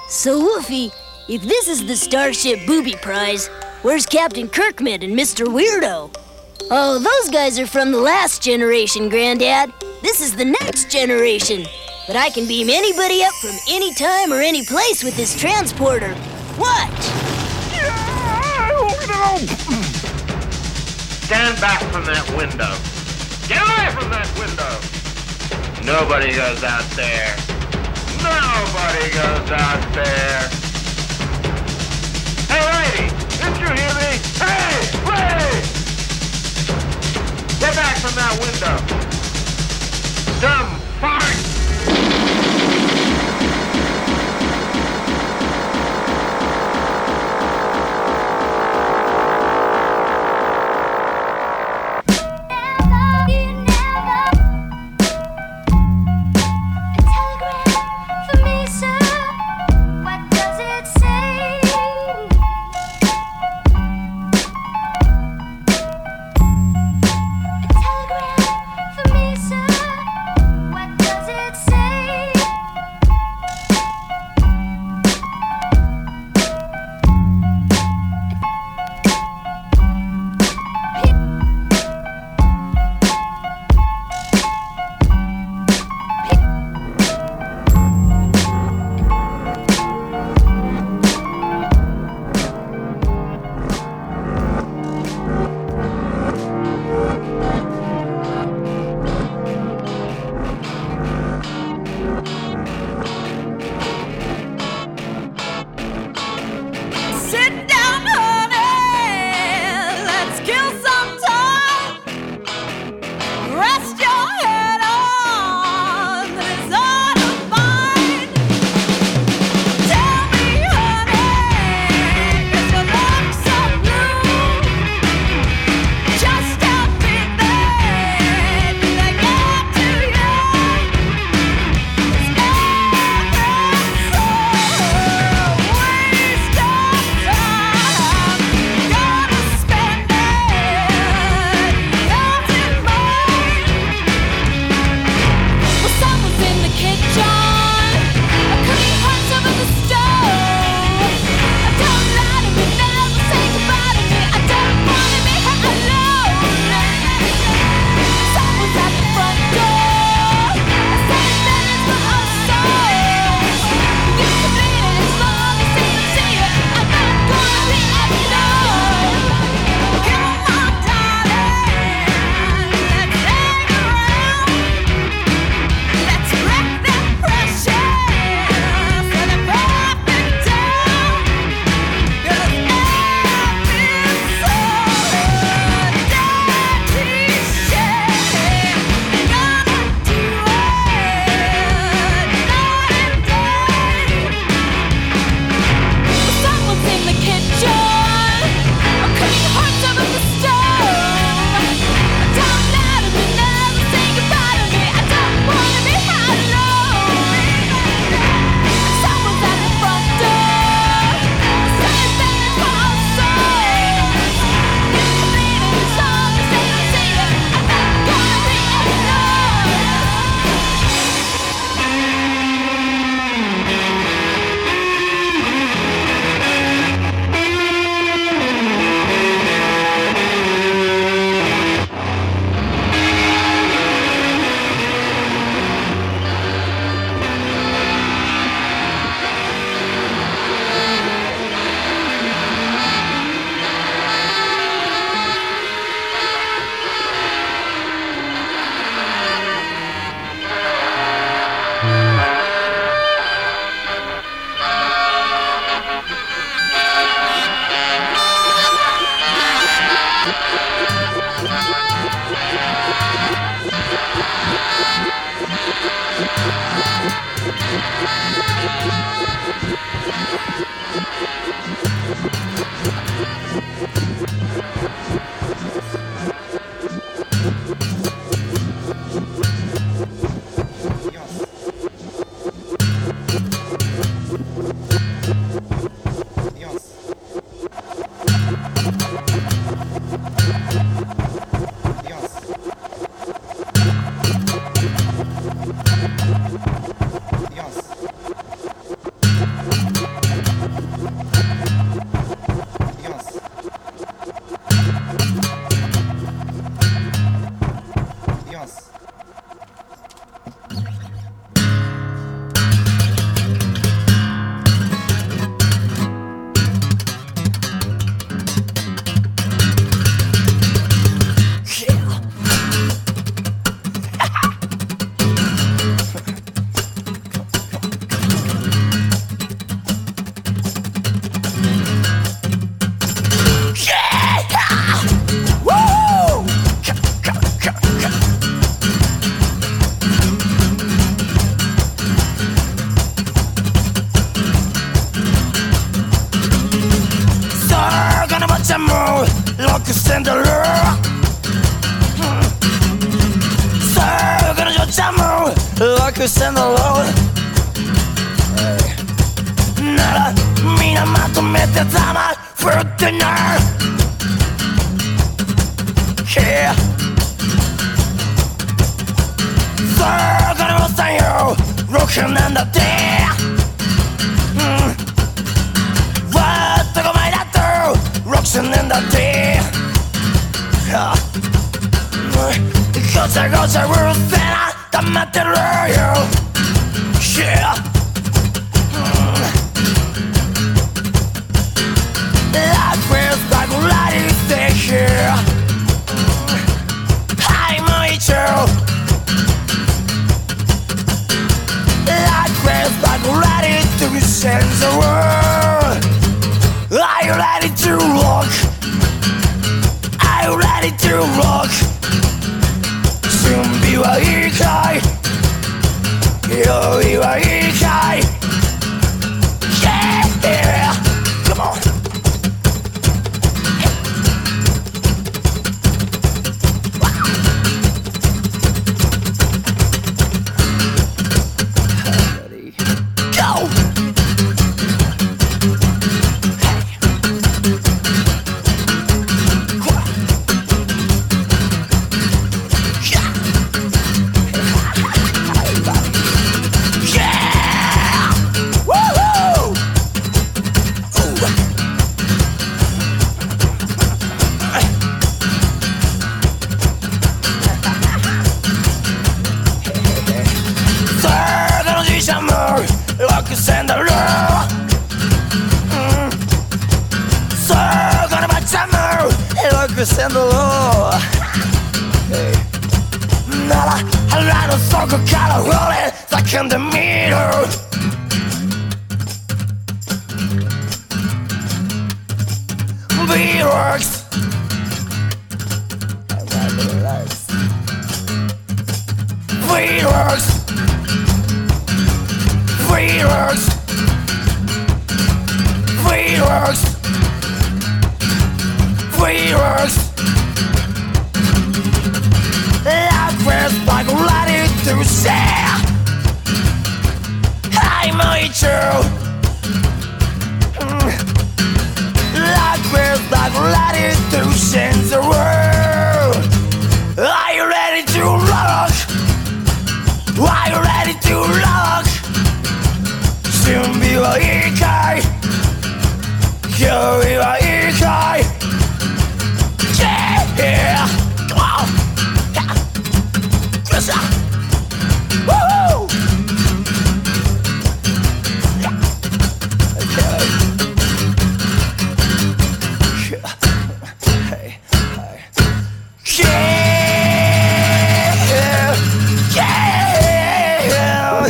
So, Woofy, if this is the Starship Booby Prize, where's Captain Kirkman and Mr. Weirdo? Oh, those guys are from the last generation, Granddad. This is the next generation. But I can beam anybody up from any time or any place with this transporter. Watch! Stand back from that window. Get away from that window. Nobody goes out there. Nobody goes out there. Hey, lady, didn't you hear me? Hey, lady! Get back from that window. Dumb fart! rock and roll. 썩어져 잠을 rock and roll. 나라 미나마도 맺대 담아 for dinner. Yeah. 썩어져 사요 rockin' in the day. 왔다고 말았다 rockin' in the day. 거자 우르세나 다 맞들어요. Yeah. Life feels like a light stay here. I'm a child. Life feels like a light to sense the world. Are you ready to rock? Are you ready to rock? 준비와 일kai, 여기와 일kai. Yeah, come on. Go. And the law. Hey. 나라 하나로 쏘고 가라 rolling like in the middle. Beatworks. Beatworks. Beatworks. Beatworks. Beatworks. Life feels like ready to share. I'm a true. Life feels like ready to change the world. Are you ready to rock? Are you ready to rock? 준비와 일kai, 여기와 일kai. Yeah, come on. Yes, sir. Woo! Okay. Hey, hey. Yeah, yeah.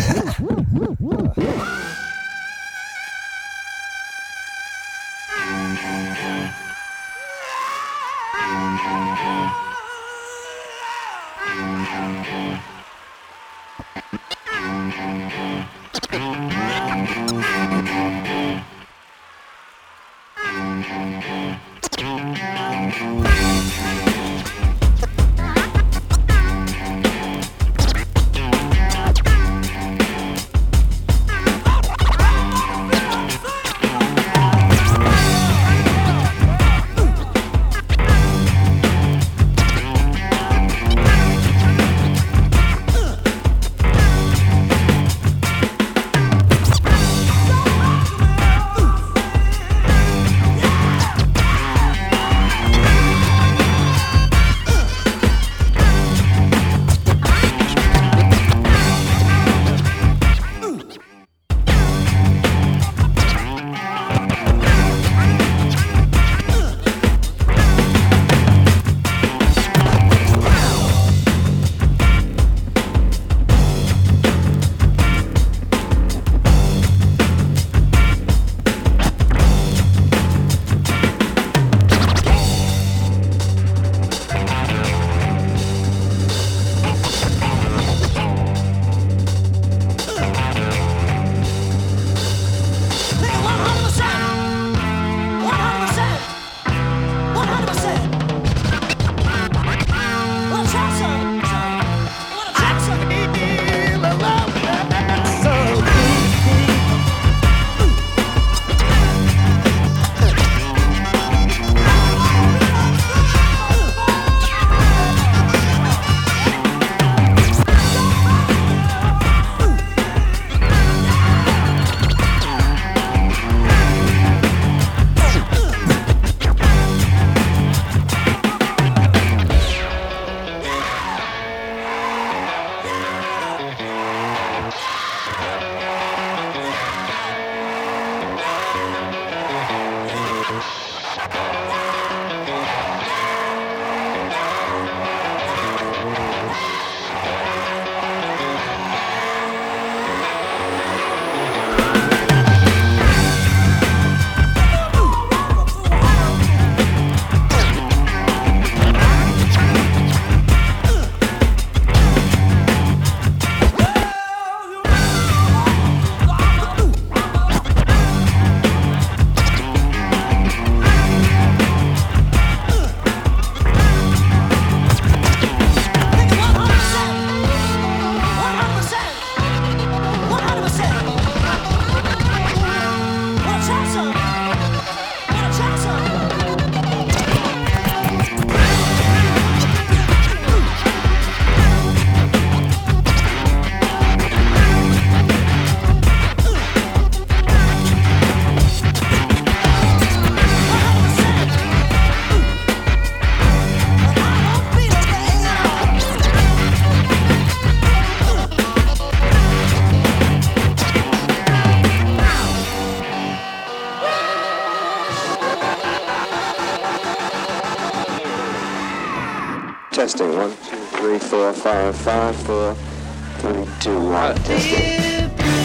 Testing 1, 2, 3, 4, 5, 5, 4, 3, 2, 1. Testing.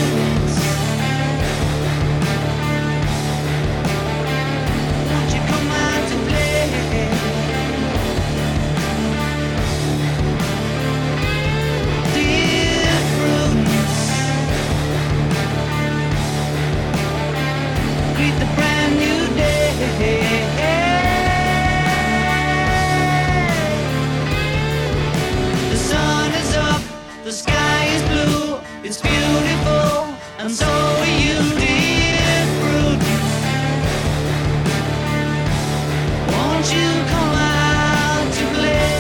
The sky is blue, it's beautiful, and so are you, dear Prudence. Won't you come out to play?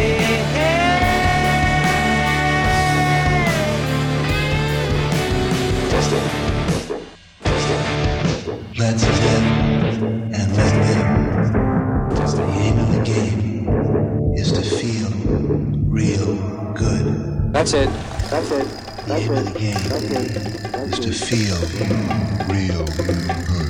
Testing. Let's live and let live. The aim of the game is to feel real good. That's it. The aim of the game is to feel real good.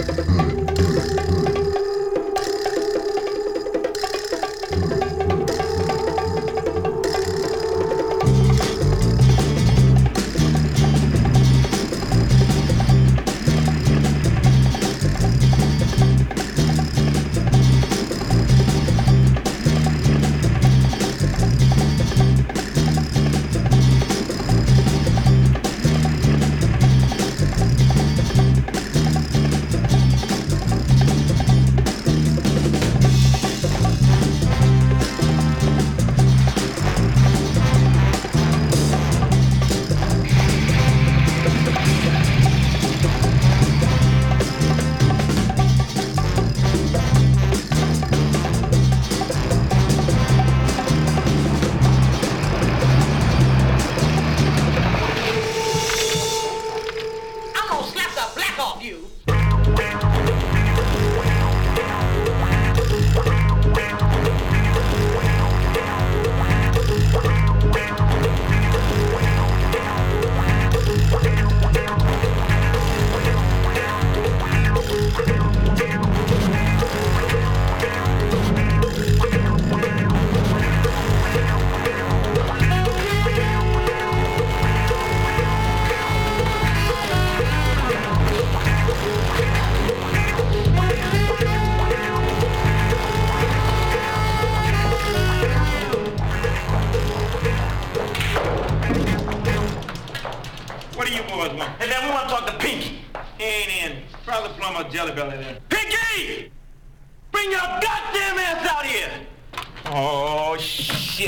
Jelly Belly there. Pinky! Bring your goddamn ass out here! Oh, shit.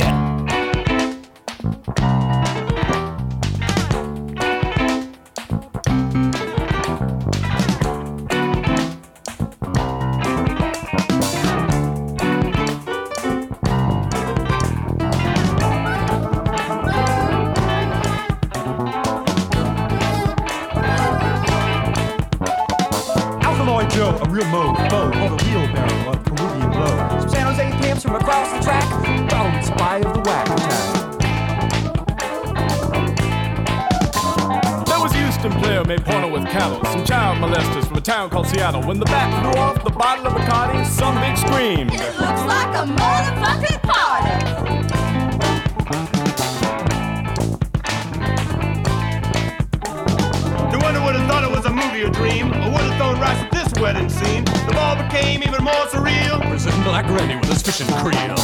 Joe, a real mode, foe, on a wheelbarrow of Peruvian blow. Some San Jose pimps from across the track, following the spy of the whack attack. There was a Houston player made porno with cattle, some child molesters from a town called Seattle. When the bat flew off the bottle of Bacardi, some bitch screamed. It looks like a motherfucking party. You wonder would have thought it was a movie or dream, or would have thrown rice at this wedding scene. The ball became even more surreal. Prison Black Randy with his fishing creel.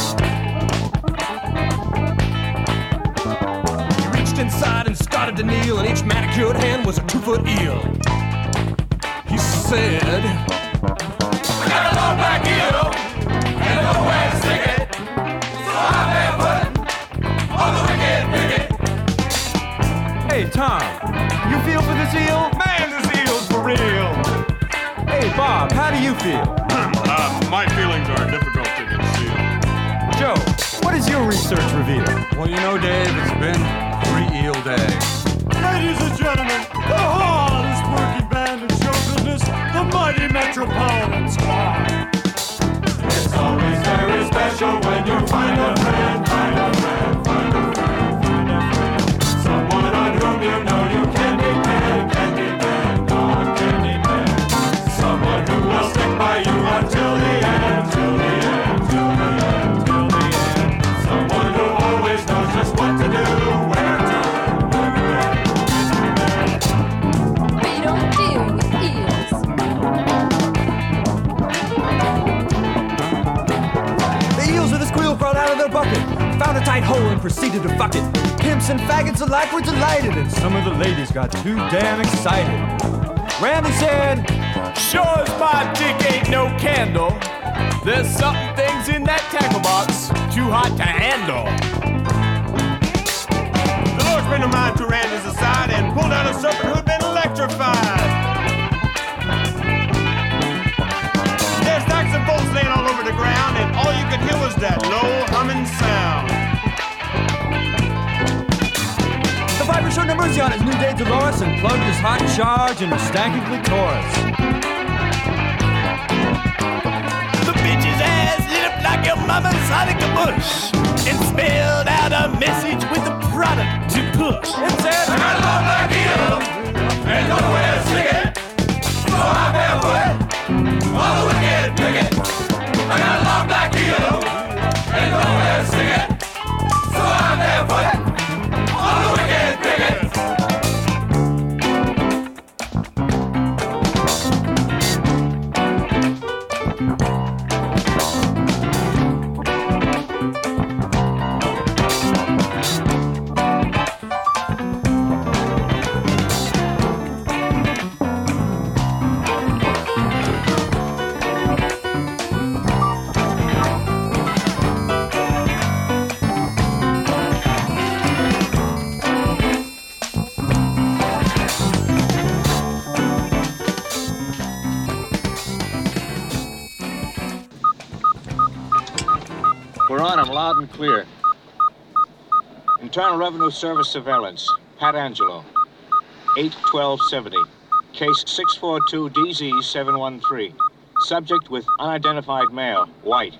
He reached inside and started to kneel, and each manicured hand was a 2-foot eel. He said, I got a long black eel, and nowhere to stick it, so I'm barefoot on the wicked picket. Hey, Tom, you feel for this eel? Man, this eel's for real. Hey, Bob, how do you feel? My feelings are difficult to conceal. Joe, what does your research reveal? Well, you know, Dave, it's been a 3-eel day. Ladies and gentlemen, the hardest working band in show business, the mighty Metropolitan Squad. It's always very special when you find a friend, find a friend, find a friend, find a friend. Someone on whom you know you can depend, on Candyman. Someone who will stick by you until the end, till the end, till the end, till the end. Someone who tight hole and proceeded to fuck it. Pimps and faggots alike were delighted, and some of the ladies got too damn excited. Randy said, "Sure as my dick ain't no candle, there's something things in that tackle box too hot to handle." The Lord's been a mind to Randy's aside and pulled out a serpent who'd been electrified. There's stacks of bolts laying all over the ground, and all you could hear was that low humming sound. The Viper showed no mercy on his new date Dolores and plugged his hot charge into stanky clitoris. The bitch's ass lit up like your mama's Hanukkah bush and spelled out a message with a product to push. It said, "I got a love like you, and no way to stick it, so I'm barefoot, all the wicked picket. I got a love like you, and no way to stick it, so I'm barefoot, all the wicked picket." We're on him loud and clear. Internal Revenue Service surveillance. Pat Angelo. 8-12-70. Case 642-DZ-713. Subject with unidentified male. White.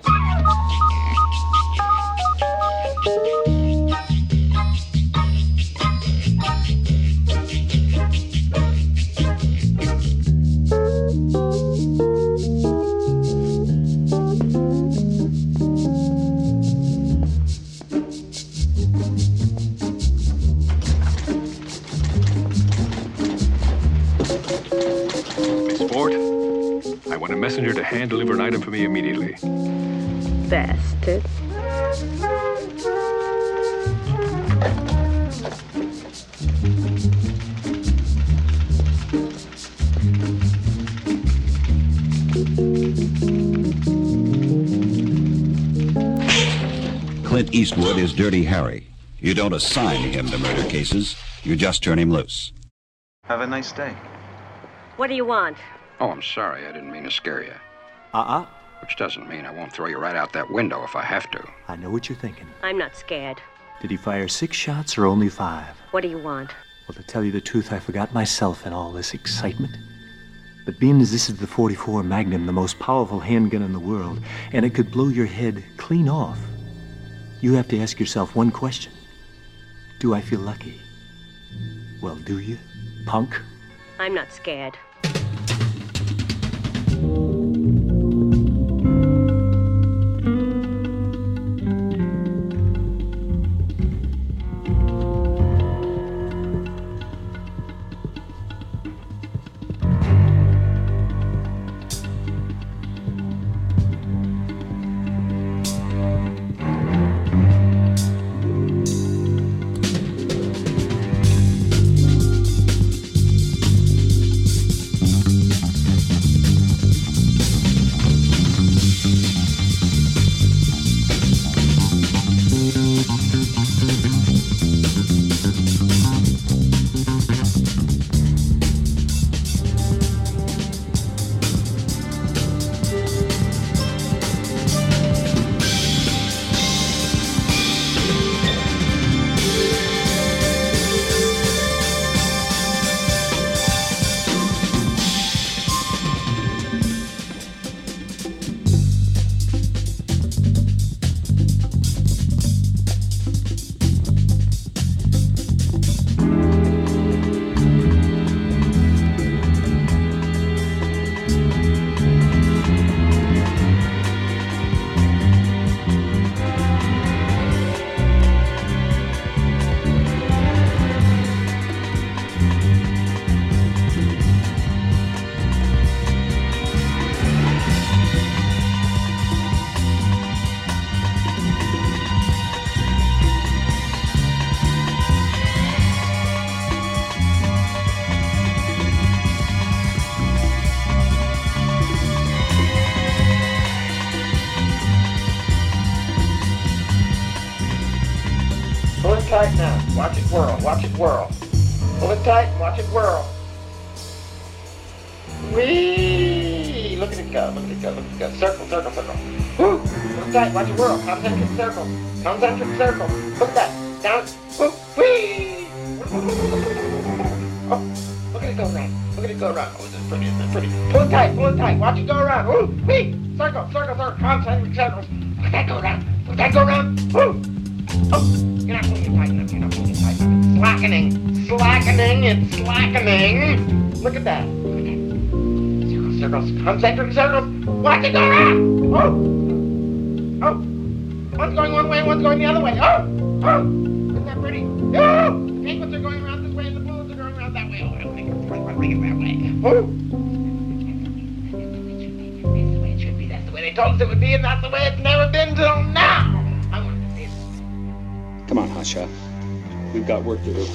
I want a messenger to hand deliver an item for me immediately. Bastard. Clint Eastwood is Dirty Harry. You don't assign him to murder cases. You just turn him loose. Have a nice day. What do you want? Oh, I'm sorry. I didn't mean to scare you. Which doesn't mean I won't throw you right out that window if I have to. I know what you're thinking. I'm not scared. Did he fire 6 shots or only 5? What do you want? Well, to tell you the truth, I forgot myself in all this excitement. But being as this is the .44 Magnum, the most powerful handgun in the world, and it could blow your head clean off, you have to ask yourself one question. Do I feel lucky? Well, do you, punk? I'm not scared. whirl. Pull it tight and watch it whirl. Whee! Look at it go, look at it go, look at it go. Circle, circle, circle. Woo! Pull it tight, watch it whirl. Concentric circle. Concentric circle. Look at that. Down. Woo! Whee! Oh, look at it go around. Look at it go around. Oh, this is pretty, this is pretty. Pull it tight, watch it go around. Woo! Whee! Circle, circle, circle. Concentric circles. Look at that go around. Look at that go around. Woo! Oh, you're not pulling it tight enough. You're not pulling it tight enough. It's slackening. Slackening. It's slackening. Look at that. Look at that. Circles, concentric circles. Watch it go around. Oh. Oh. One's going one way, one's going the other way. Oh. Oh. Isn't that pretty? Oh. Penguins are going around this way and the balloons are going around that way. Oh, I'll make it that way. Oh. That's the way it should be. That's the way they told us it would be, and that's the way it's never been till now. I want to see it. Come on, Hotshot. We've got work to do.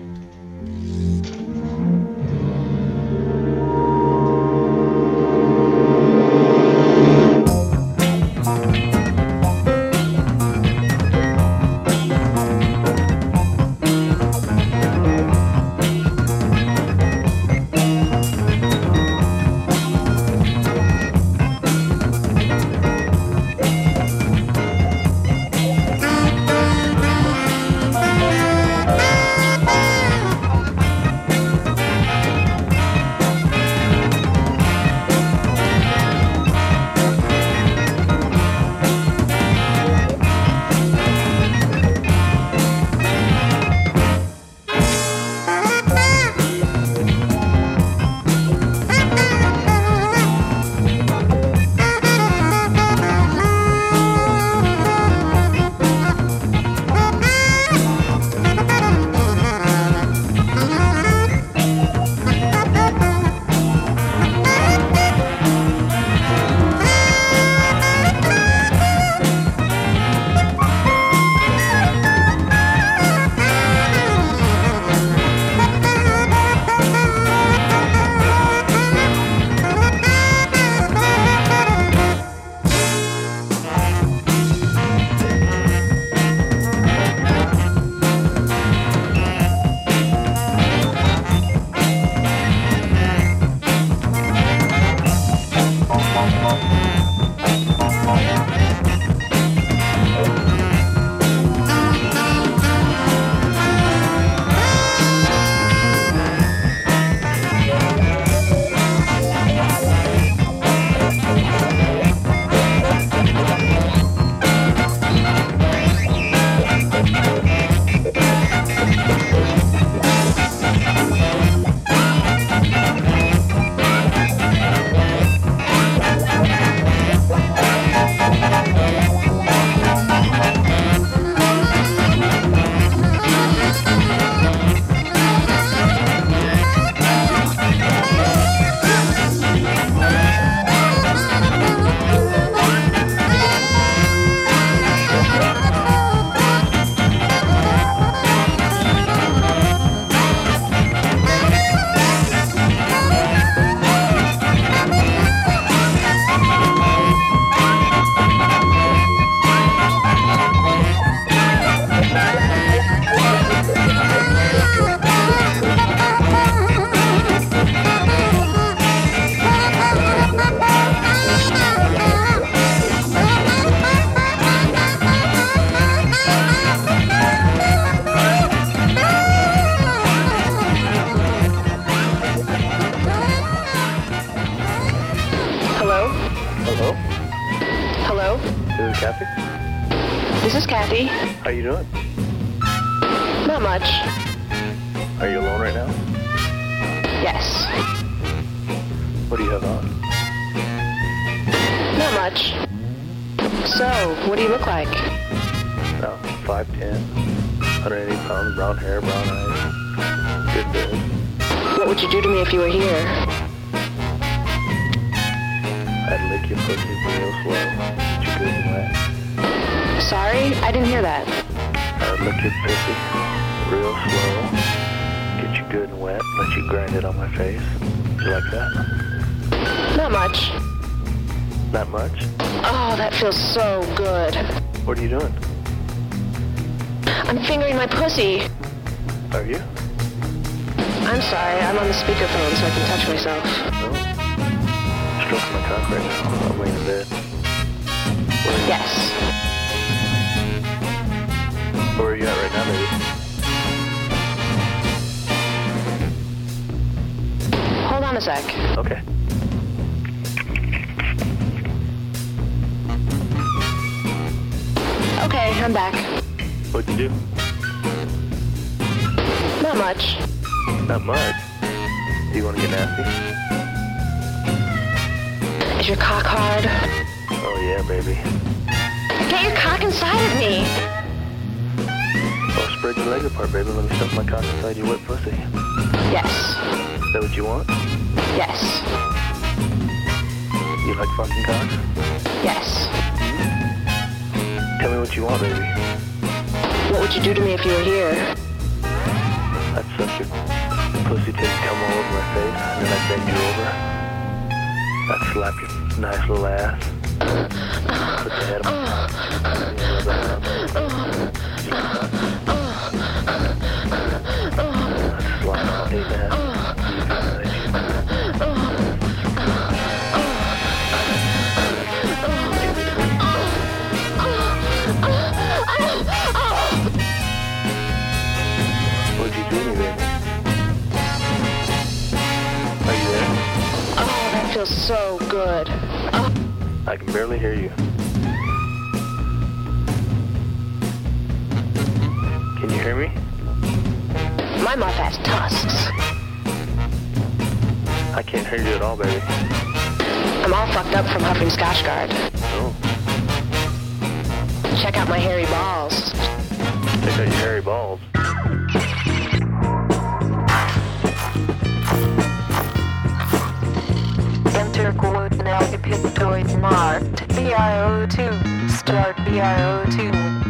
Kathy? This is Kathy. How you doing? Not much. Are you alone right now? Yes. What do you have on? Not much. So, what do you look like? No, 5'10", 180 pounds, brown hair, brown eyes, good build. What would you do to me if you were here? I'd lick your pussy real slow, get you good and wet. Sorry, I didn't hear that. I'd lick your pussy real slow, get you good and wet, let you grind it on my face. You like that? Not much. Not much? Oh, that feels so good. What are you doing? I'm fingering my pussy. Are you? I'm sorry, I'm on the speakerphone so I can touch myself. Stroking my cock right now. I'm laying in bed. Yes. Where are you at right now, baby? Hold on a sec. Okay. Okay, I'm back. What'd you do? Not much. Not much? Do you want to get nasty? Is your cock hard? Oh yeah, baby. Get your cock inside of me! Oh, spread your leg apart, baby. Let me stuff my cock inside your wet pussy. Yes. Is that what you want? Yes. You like fucking cock? Yes. Tell me what you want, baby. What would you do to me if you were here? I'd suck your pussy till you come all over my face, and then I'd bend you over. I'd slap your nice little ass. Put the head on my I'd slap all day that. What'd you do to me, baby? Are you there? Oh, that feels so good. I can barely hear you. Can you hear me? My mouth has tusks. I can't hear you at all, baby. I'm all fucked up from huffing Scotchgard. Oh. Check out my hairy balls. Check out your hairy balls. Enter code now Epictoid marked BIO2. Start BIO2.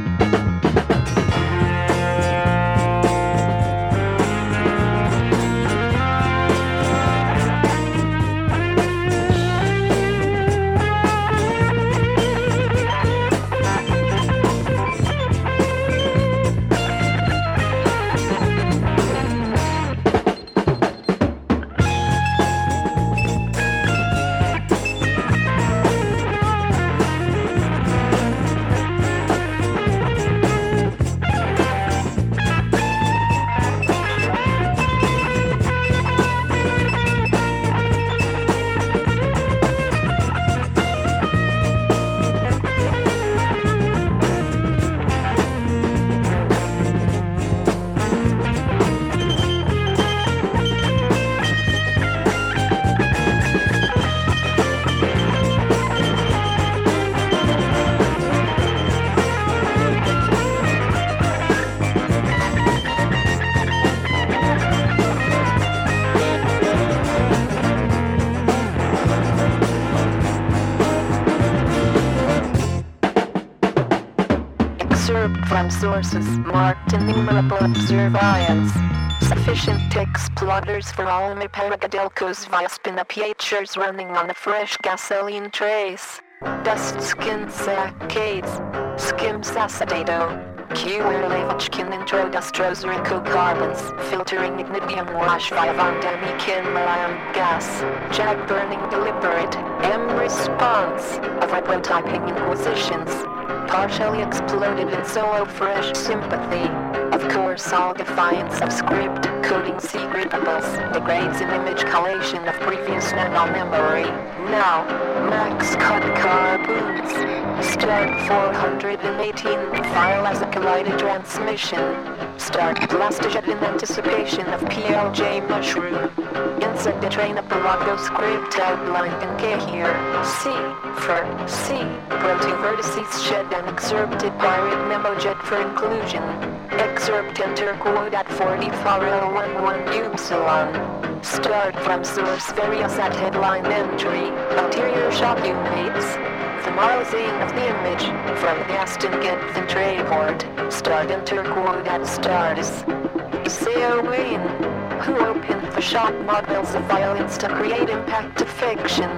From sources marked innumerable observations. Sufficient exploders for all my Paragodelcos via spinapiatures running on a fresh gasoline trace. Dust skin saccades, skim sacedato. Q-Levachkin introdustros carbons, filtering ignidium wash via Van Damikin Malam gas. Jag burning deliberate, M response of reprotyping inquisitions. Partially exploded in solo fresh sympathy. Of course, all defiance of script, coding secretables, degrades in image collation of previous nano-memory. Now, max cut carboons. Start 418 file as a collided transmission. Start blastojet in anticipation of PLJ mushroom. Insert the train of Pelago script outlined in K here. C for C. Proto vertices shed and excerpted pirate memo jet for inclusion. Excerpt enter quote at 40 11 upsilon. Start from source various at headline entry. Ulterior shop units. Formalizing of the image from the Aston Get the tray port. Start enter quote at starts. Isaiah Wayne, who opened the shop models of violence to create impact of fiction.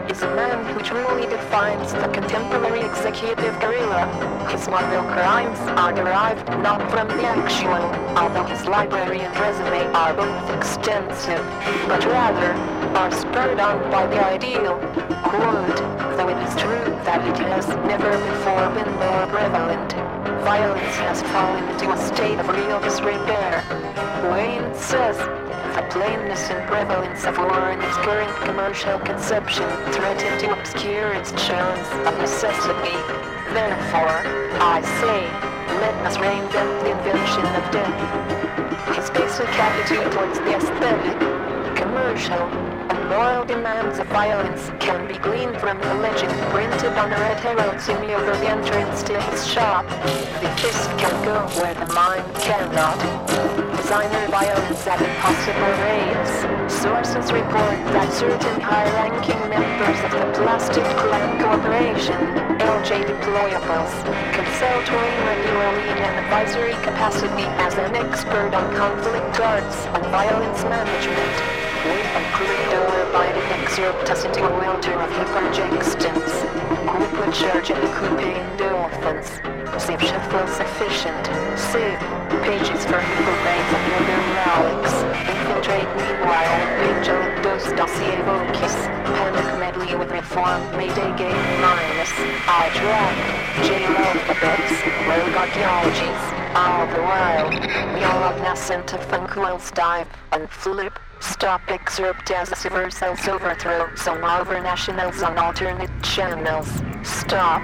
is a man who truly defines the contemporary executive guerrilla. His model crimes are derived not from the actual, although his library and resume are both extensive, but rather are spurred on by the ideal. Quote, though it is true that it has never before been more prevalent, violence has fallen into a state of real disrepair. Wayne says, the plainness and prevalence of war in its current commercial conception threaten to obscure its charms of necessity. Therefore, I say, let us reinvent the invention of death. His basic attitude towards the aesthetic, commercial, and moral demands of violence can be gleaned from the legend printed on a red herald to me over the entrance to his shop. The fist can go where the mind cannot. Designer violence at impossible rates. Sources report that certain high-ranking members of the Plastic Clan Corporation, LJ Deployables, consult Wayne regularly in an advisory capacity as an expert on conflict arts and violence management. We conclude over-binding excerpt us into a welter of hyperjextants. Who put charge and who pay dolphins. Save shuffle sufficient. Save pages for evil brains and murder relics. Infiltrate meanwhile vigilant dose dossier vocus. Panic medley with reform Mayday game minus. I draft jail alphabets, rogue archaeologies. All the while, we all have nascent of funkwells dive and flip. Stop excerpt as a reversals overthrow some overnationals on alternate channels. Stop.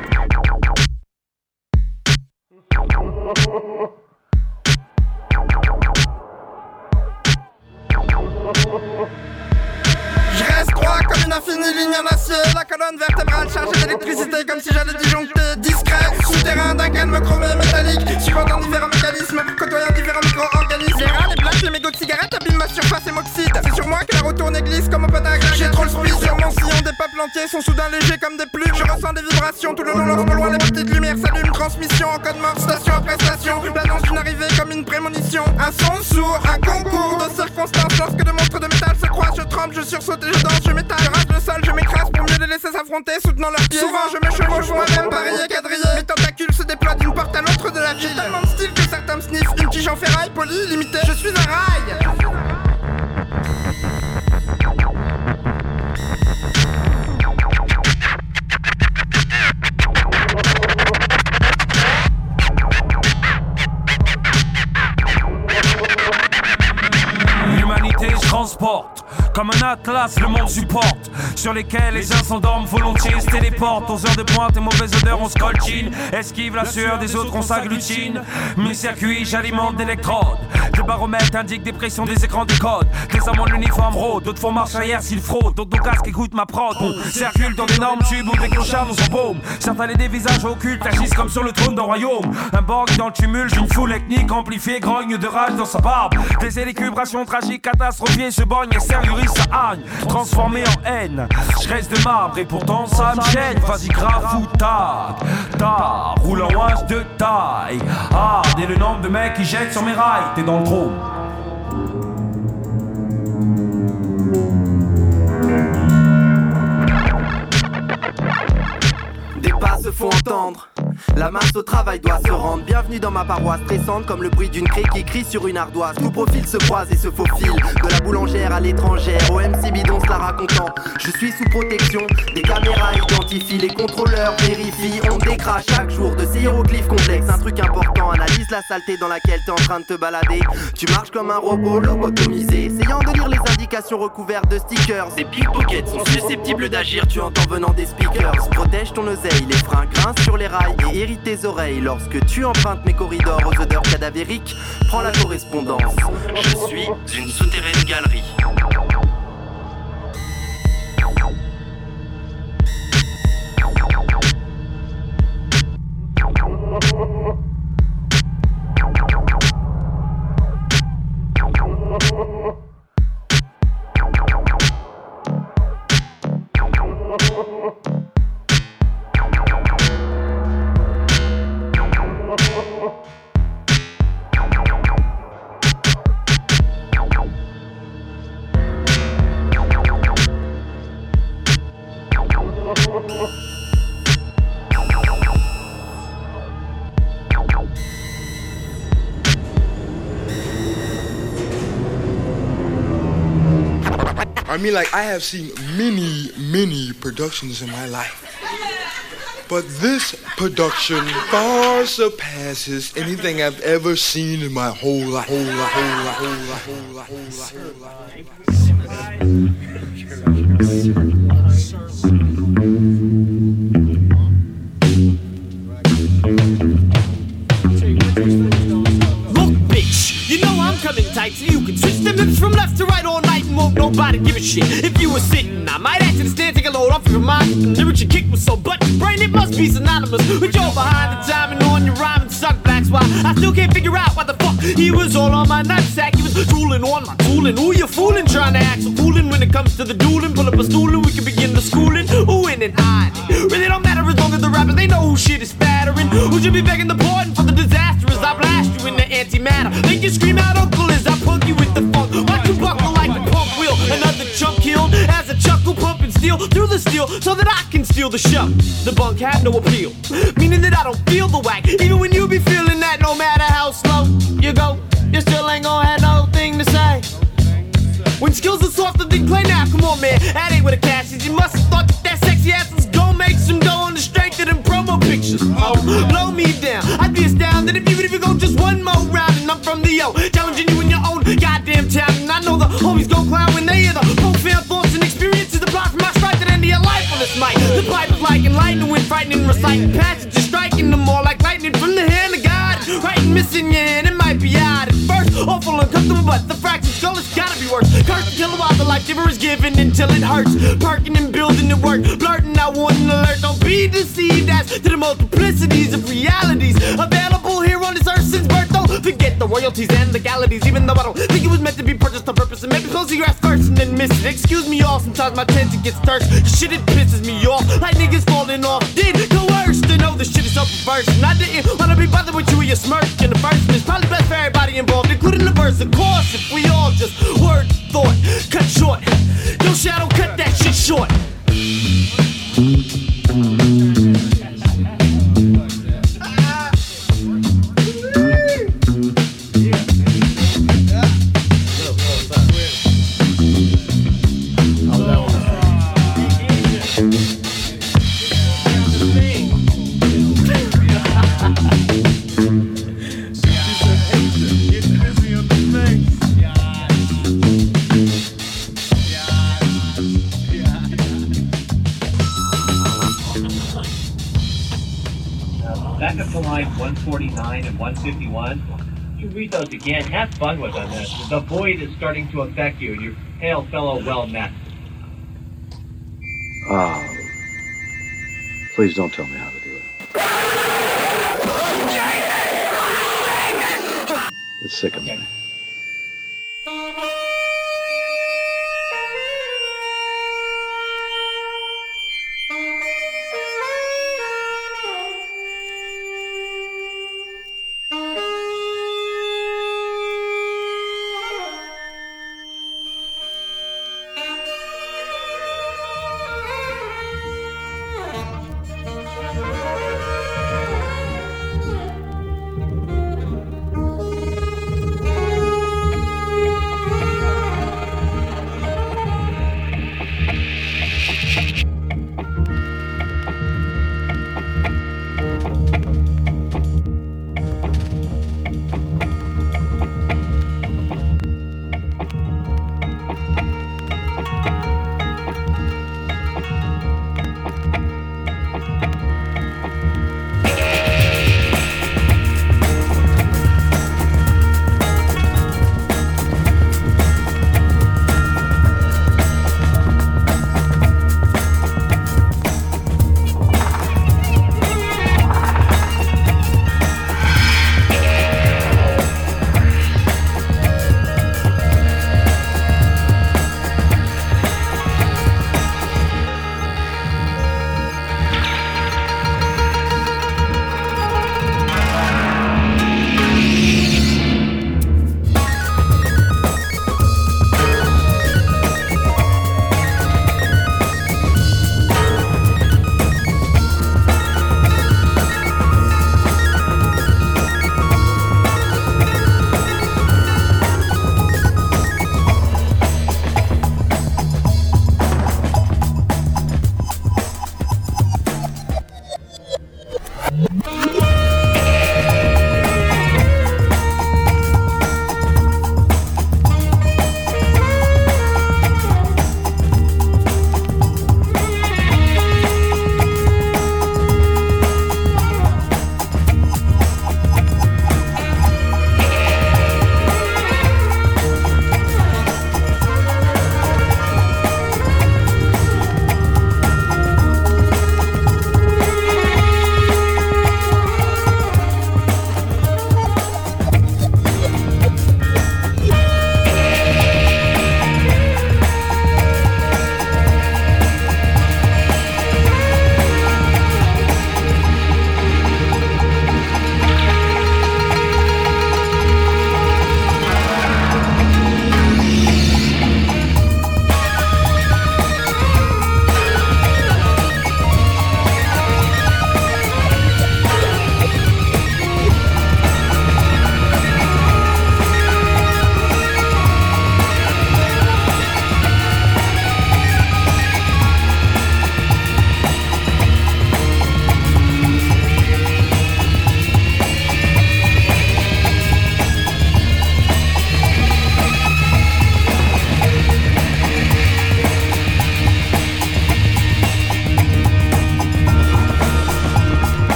Je reste droit comme une infinie ligne en acier. La colonne vertébrale chargée d'électricité comme si j'allais disjoncter. Discret, souterrain d'un calme chromé métallique. Suivant différents mécanismes, côtoyant différents micro-organismes. Les rats, les plaques, les mégots de cigarettes abîment ma surface et m'oxydent. C'est sur moi que la retourne glisse comme au potager. J'ai trop le speed sur mon sillon. Des peuples entiers sont soudain légers comme des plumes. Je ressens des vibrations tout le long lorsqu'au loin les petites lumières s'allument. Transmission en code mort, station après station. L'annonce d'une arrivée comme une prémonition. Un son sourd, un concours de circonstances. Lorsque deux monstres de métal se croisent, je tremble, je sursaute et je danse, je m'étale. Je rase le sol, je m'écrase pour mieux les laisser s'affronter, soutenant leurs pieds. Souvent je me chevauche moi-même, parier, quadrillé. Mes tentacules se déploient d'une porte à l'autre de la ville. J'ai tellement de style que certains me sniffent. Une tige en ferraille, polie, limitée. Je suis un rail. L'humanité se transporte comme un atlas, le monde supporte, sur lesquels les uns s'endorment volontiers, se téléportent aux heures de pointe et mauvaises odeurs, on se coltine, esquive la sueur des autres, on s'agglutine. Mes circuits, j'alimente d'électrodes. Le baromètre indique des pressions des écrans des codes. Des hommes en uniforme rôdent, d'autres font marche arrière s'ils fraudent, d'autres nos casques écoutent ma prod. On circule dans d'énormes tubes où des clochards nous embaument. Certains les dévisages occultes agissent comme sur le trône d'un royaume. Un borg dans le tumulte d'une foule ethnique amplifiée, grogne de rage dans sa barbe. Des élucubrations tragiques, catastrophiées se borgnent et serrurisent sa haine, transformée en haine. Je reste de marbre et pourtant ça me gêne. Vas-y grave ou tard, roule en ouage de taille. Ah, dès le nombre de mecs qui jettent sur mes rails, t'es dans le trône. Des pas se font entendre. La masse au travail doit se rendre. Bienvenue dans ma paroisse stressante comme le bruit d'une craie qui crie sur une ardoise. Tout profil se croise et se faufile, de la boulangère à l'étrangère, au MC bidon se la racontant. Je suis sous protection, des caméras identifient, les contrôleurs vérifient. On décrase chaque jour de ces hiéroglyphes complexes. Un truc important, analyse la saleté dans laquelle t'es en train de te balader. Tu marches comme un robot lobotomisé, essayant de lire les indications recouvertes de stickers. Ces pickpockets sont susceptibles d'agir, tu entends venant des speakers. Protège ton oseille, les freins grincent sur les rails et irrite tes oreilles lorsque tu empruntes mes corridors aux odeurs cadavériques. Prends la correspondance. Je suis une souterraine galerie. I mean, like, I have seen many productions in my life. But this production far surpasses anything I've ever seen in my whole life. Look, bitch, you know I'm coming tight, so you can switch them hips from left to right all night and won't nobody give a shit. If you were sitting, I might actually stand, take a load off your mind. The lyrics you kick was so butt your brain, it must be synonymous with your behind the time and on your rhyme and suckbacks. Why I still can't figure out why the fuck he was all on my nutsack. He was drooling on my tooling. Who you fooling? Trying to act so coolin' when it comes to the dueling. Pull up a stool and we can begin the schooling. Ooh, in and I. Really don't matter as long as the rappers they know who shit is fattering. Who should be begging the pardon for the disaster as I blast you in the antimatter. Make you scream out, uncle, as I punk you with the funk. Watch you buckle like the punk wheel. Another chunk killed as a chuckle pumping steel through the steel so that I can steal the show. The bunk had no appeal, meaning that I don't feel the whack. Even when you be feeling that, no matter how slow you go, you still ain't gonna have no thing to say. When skills are softer than clay, now come on, man, that ain't where the cash is. You must have thought that sexy ass was gonna make some dough on the strength of them promo pictures. Oh, blow me down. I'd be astounded if you would even go just one more round. And I'm from the O, challenging you in your own goddamn town. And I know the homies go clown when they hear the profound thoughts and experiences that block from my strike at the end of your life on this mic. The pipe is like enlightening when frightening, reciting passages, striking them more like lightning from the hand of God. Right and missing your hand, it might be odd at first, awful uncomfortable, but the fractured skull has gotta be worse. Curse the killer while the life giver is given until it hurts. Perking and building the work, blurting out one alert. Don't be deceived as to the multiplicities of realities available here on this earth since birth. Don't forget the royalties and legalities, even though I don't think it was meant to be purchased on purpose. And maybe supposed to grass first and then miss it. Excuse me, y'all, sometimes my attention gets thirst. Shit, it pisses me off like niggas falling off. Did the worst to know this shit is so perverse. And I didn't wanna be bothered with you or your smirk in the first. And it's probably best for everybody involved, including the verse. Of course, if we all just word thought cut short. Yo, Shadow, cut that shit short. Back up to line 149 and 151. You read those again. Have fun with them. The void is starting to affect you, and your hail fellow well met. Oh. Please don't tell me how to do it. It sickens me.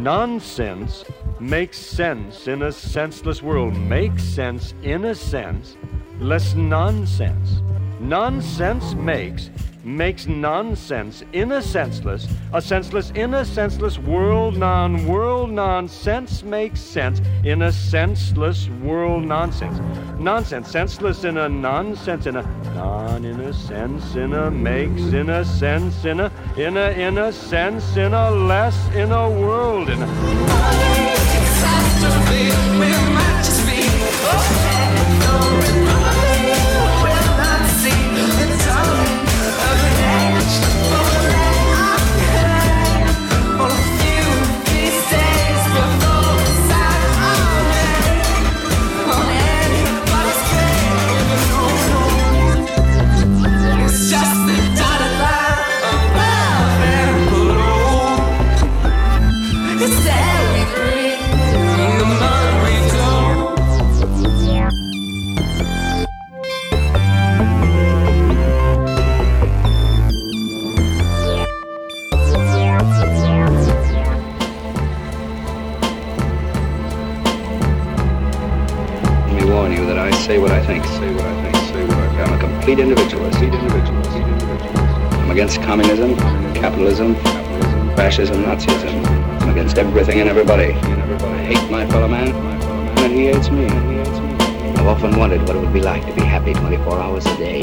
Nonsense makes sense in a senseless world. Makes sense in a sense, less nonsense. Nonsense makes nonsense in a senseless in a senseless world. Nonsense makes sense in a senseless world. Nonsense, senseless in a nonsense, in a non, in a sense, in a makes, in a sense, in a sense, in a less, in a world, in a catastrophe. We might just be okay. Say what I think, say what I think, say what I think. I'm a complete individualist. I'm against communism, capitalism, fascism, Nazism. I'm against everything and everybody. I hate my fellow man, and he hates me. I've often wondered what it would be like to be happy 24 hours a day.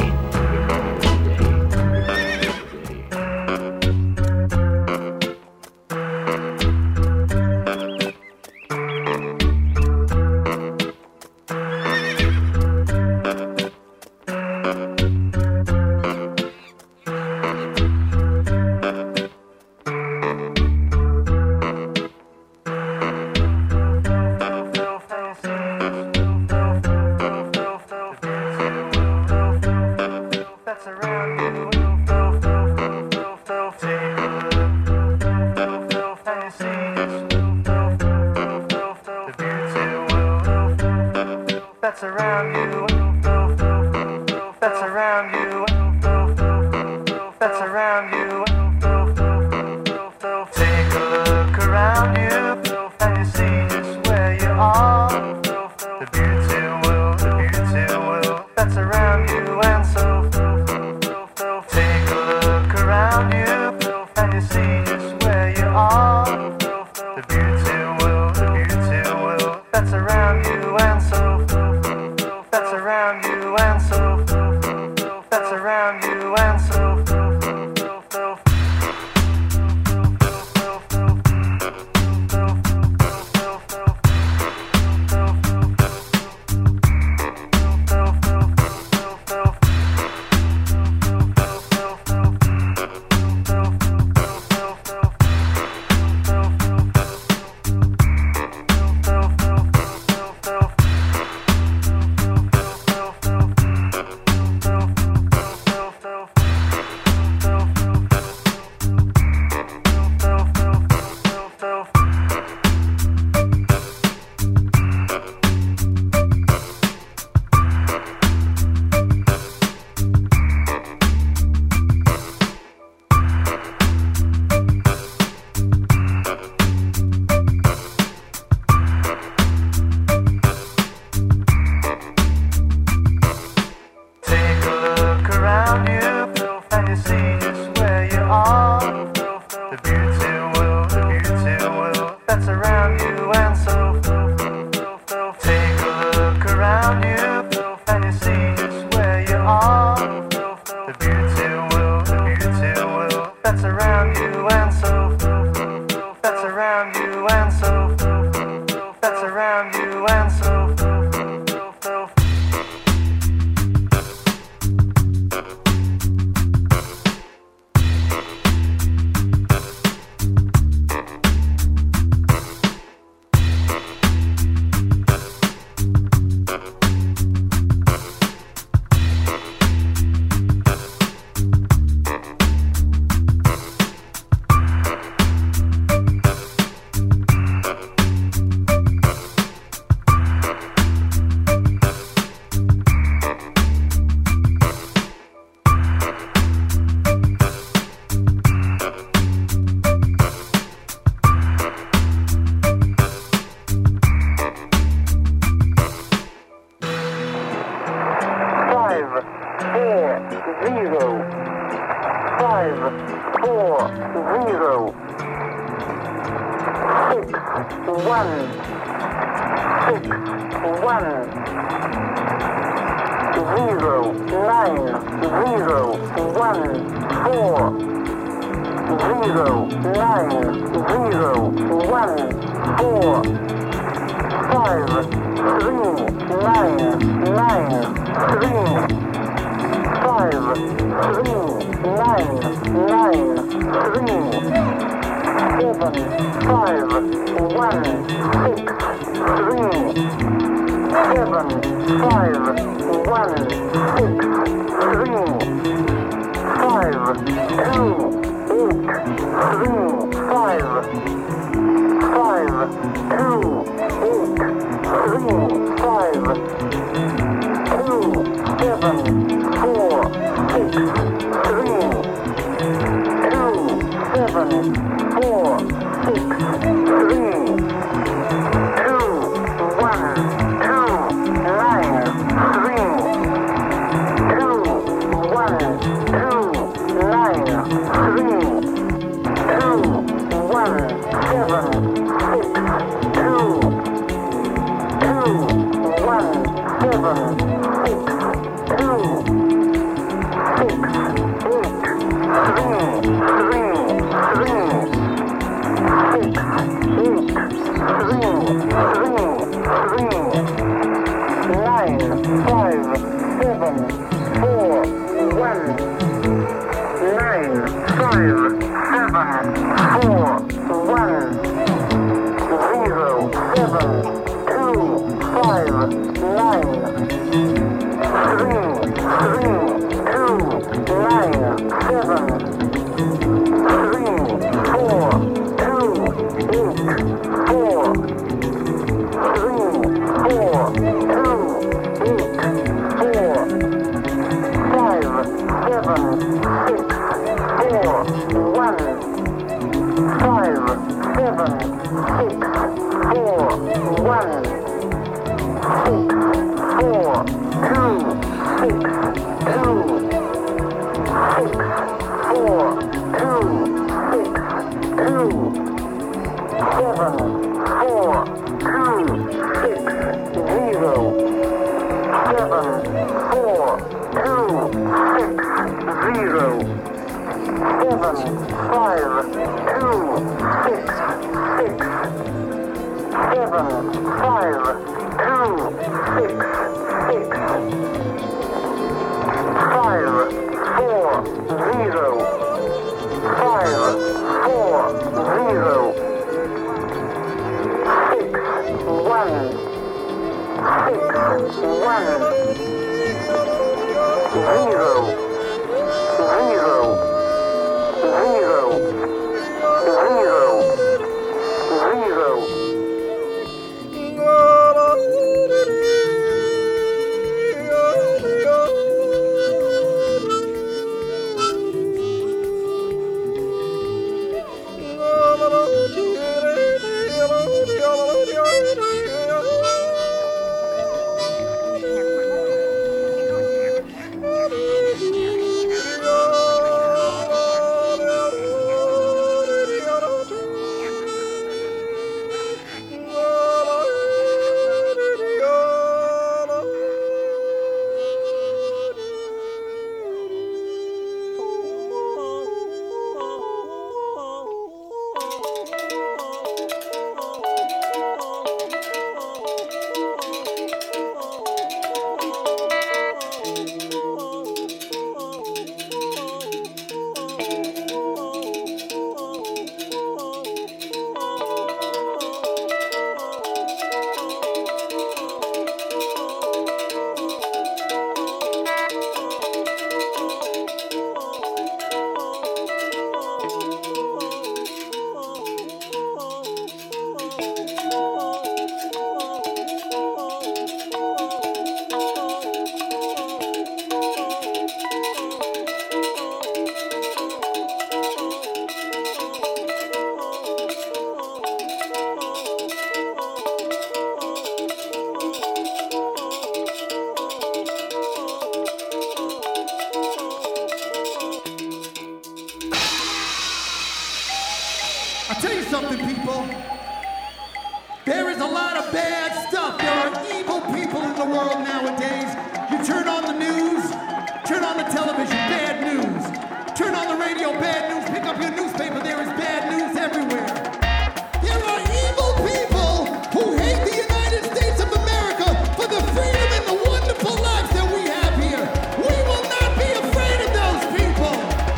something, people. There is a lot of bad stuff. There are evil people in the world nowadays. You turn on the news, turn on the television, bad news. Turn on the radio, bad news. Pick up your newspaper, there is bad news everywhere. There are evil people who hate the United States of America for the freedom and the wonderful lives that we have here. We will not be afraid of those people.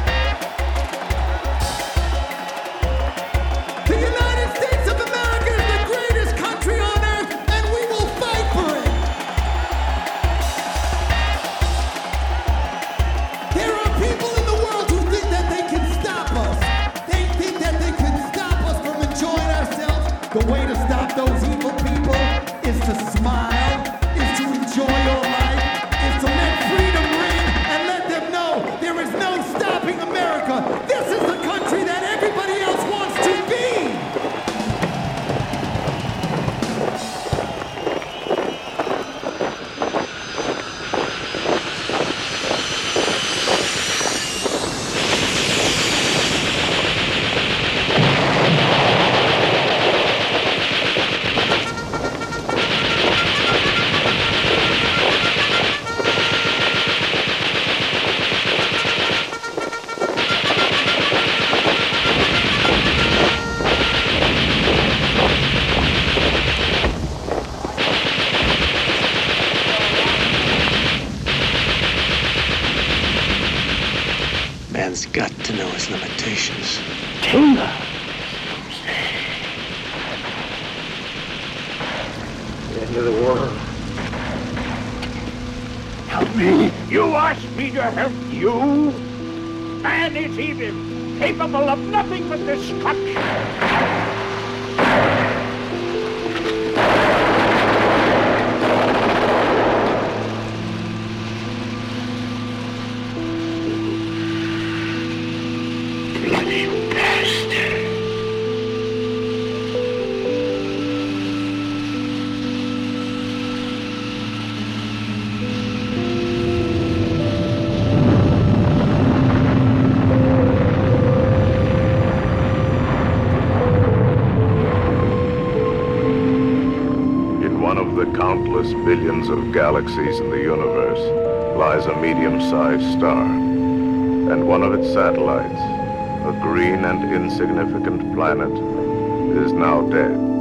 The United States of America is the greatest country on earth, and we will fight for it. There are people in the world who think that they can stop us. They think that they can stop us from enjoying ourselves. The way to stop those evil people is to smile, is to enjoy your life, is to let freedom ring and let them know there is no stopping America. This is the country that everybody else wants to be. Man's got to know his limitations. Tina! The end of the world. Help me? You asked me to help you? Man is evil, capable of nothing but destruction. Countless billions of galaxies in the universe lies a medium-sized star, and one of its satellites, a green and insignificant planet, is now dead.